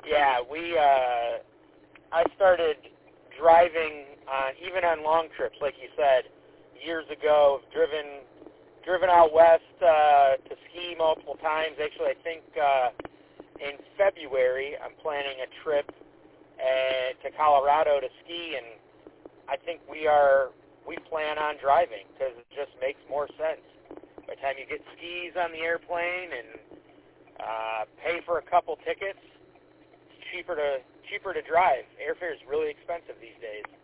Yeah, I started driving even on long trips, like you said, years ago. Driven out west to ski multiple times. Actually, I think in February I'm planning a trip to Colorado to ski, and I think we plan on driving because it just makes more sense. By the time you get skis on the airplane and pay for a couple tickets, it's cheaper to drive. Airfare is really expensive these days.